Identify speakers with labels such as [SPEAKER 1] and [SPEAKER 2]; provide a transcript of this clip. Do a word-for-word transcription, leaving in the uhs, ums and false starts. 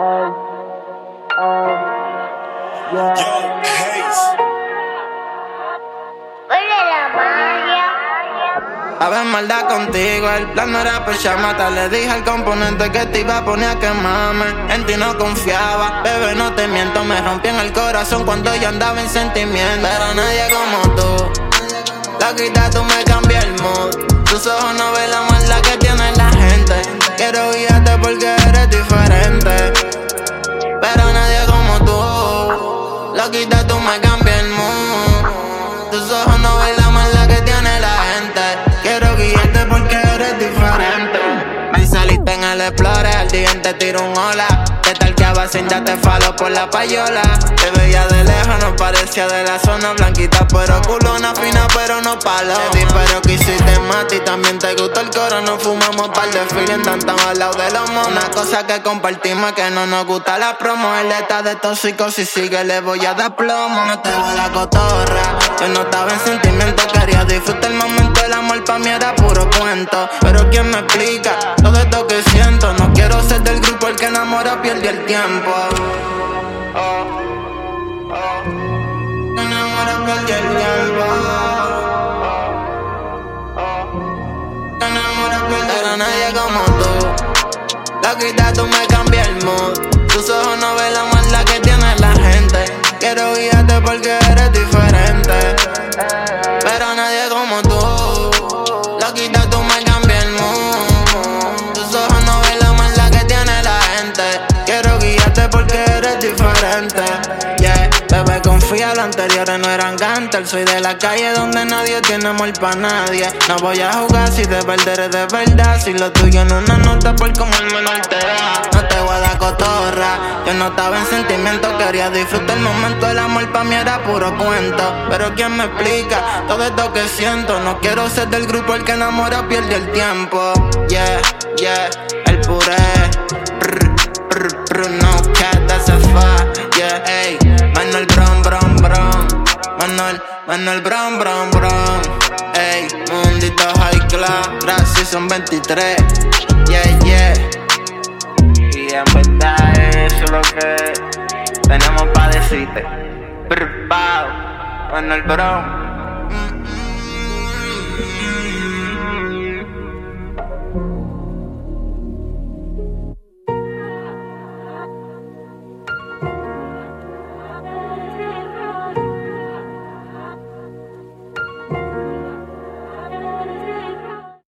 [SPEAKER 1] Hey, hey, yeah.
[SPEAKER 2] Yo, Haze.
[SPEAKER 3] A ver, maldad contigo, el plan no era por matar. Le dije al componente que te iba a poner a quemarme. En ti no confiaba, bebé, no te miento. Me rompí en el corazón cuando yo andaba en sentimiento. Pero nadie como tú, loquita, tú me cambias el mood. Tus ojos no ven la maldad que tiene la gente. Quiero guiarte porque eres diferente. Pero nadie como tú, loquita, tú me cambias el mood. Tus ojos no ven la maldad que tiene la gente. Quiero guiarte porque eres diferente. Me saliste en el Explorer, al día te tiro un hola. Te talqueaba sin darte falo por la payola. Te veía de lejos, no parecía de la zona. Blanquita pero culona, fina pero no palo. Te di pero que hiciste mate y también te gustó el coro. Nos fumamos par de feeling, tan al lado de los monos. Una cosa que compartimos que no nos gusta la promo. Él está de tóxico, si sigue le voy a dar plomo. No te voy a la cotorra, yo no estaba en sentimiento. Quería disfrutar el momento, el amor pa' mí era puro cuento. Pero ¿quién me explica todo esto que siento? No quiero ser del grupo el que enamora, pierde el tiempo. Oh, oh. Enamora, pierde el tiempo. Oh, oh. Enamora, pierde el tiempo. Pero nadie como tú, loquita, tú me cambias el mood. Tus ojos no ven la maldad que tiene la gente. Quiero guiarte porque eres diferente. Pero nadie como tú, loquita, tú me cambias el mood. Tus ojos no ven la maldad que tiene la gente. Quiero guiarte porque eres diferente. Yeah, bebé, confía, los anteriores no eran gangsters. Soy de la calle donde nadie tiene amor pa' nadie. No voy a jugar si de verdad eres de verdad. Si lo tuyo en una nota por como el menor te da. No te voy a dar cotorra, yo no estaba en sentimiento. Quería disfrutar el momento, el amor pa' mí era puro cuento. Pero ¿quién me explica todo esto que siento? No quiero ser del grupo el que enamora, pierde el tiempo. Yeah, yeah, el puré. Brr, brr, brr, no cat, that's a fact. Yeah, ey, Manuel Brown, Brown, Brown. Manuel, Manuel Brown, Brown, Brown. Ey, mundito high class, gracias son veintitrés. Yeah, yeah. Y en verdad eso es lo que tenemos pa' decirte. Brr, bow, Manuel Brown. Mm, mm, mm.